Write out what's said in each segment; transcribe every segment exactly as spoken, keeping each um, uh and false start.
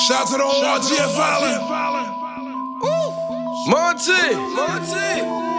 Shout out to the whole R G F Island. Monty, Monty,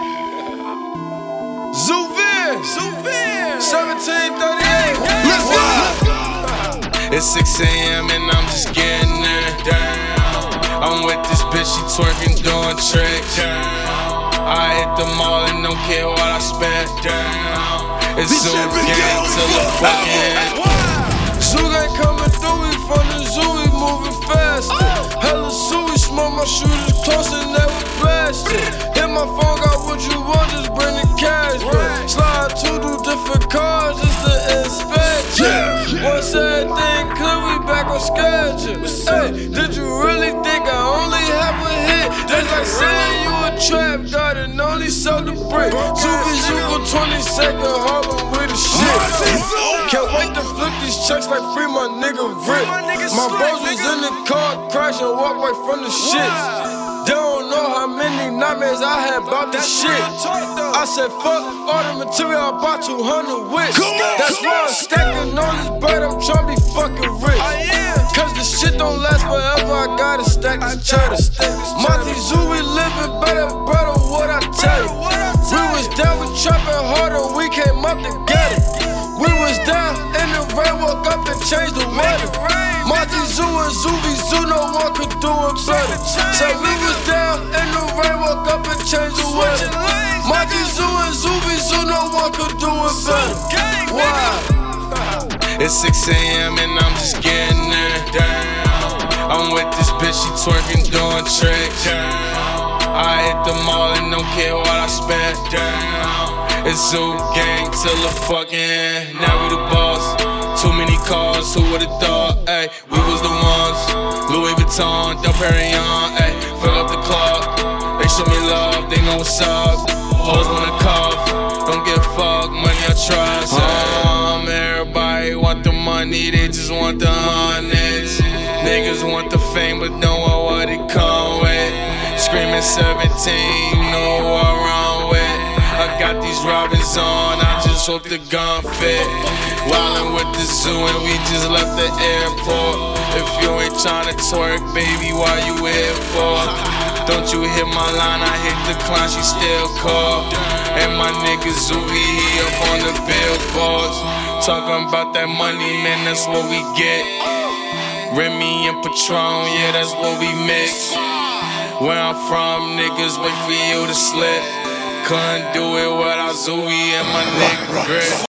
Zuvir, Zuvir, seventeen thirty-eight. Let's go. It's six A M and I'm just getting there. Down. I'm with this bitch, she twerking, doing tricks. Down. I hit the mall and don't care what I spent. Down. It's Zoo gang till the fucking Zoo gang coming through, we from the zoo, we moving fast. Hella zoo, we smoke my shooters close and they were blasted. Hit my phone, got what you want, just bring the cash. Slide two, do different cars, just to inspect you. Once everything clear, we back on schedule. Hey, did you really think I only have a hit? That's like saying you a trap god and only sold the brick. Zuby Zuko twenty-second Harlem with the shit. Can't wait to flip these checks like free my nigga Rick. My bros was in the car, crash and walk away from the shit. They don't know how many nightmares I had about this shit. I said fuck all the material, I bought two hundred whips. That's why I'm stacking on this bread, I'm tryna be fucking rich. Cause the shit don't last forever, I gotta stack this cheddar. Monty Zoo, we living better, brother, what I tell you. We was down, we trapping harder, we came up together. We was down in the rain, woke up and changed the weather. Monty Zoo and Zuby Zoo, no one could do it better. So we was down in the rain, woke up and changed the weather. Monty Zoo and Zuby Zoo, no one could do it better. Why? It's six A M and I'm just getting there. Down. I'm with this bitch, she twerking, doing tricks. Down. I hit the mall and don't care what I spent. Down. It's Zoo gang till the fucking end. Now we the boss. Too many cars, who would've thought? Ayy, we was the ones. Louis Vuitton, Del Perignon, ayy, fill up the club. They show me love, they know what's up. Hoes wanna cough, don't give a fuck, money I trust. Um, everybody want the money, they just want the hundreds. Niggas want the fame, but don't want what it come with. Screaming seventeen, you know who I run with. I got these Robins on, I just hope the gun fit. Wildin' with the zoo and we just left the airport. If you ain't tryna twerk, baby, why you here for? Don't you hit my line, I hit the climb, she still call. And my nigga Zuby, he up on the billboards. Talking about that money, man, that's what we get. Remy and Patron, yeah, that's what we mix. Where I'm from, niggas wait for you to slip. Couldn't do it without Zooey and my nigga Grit.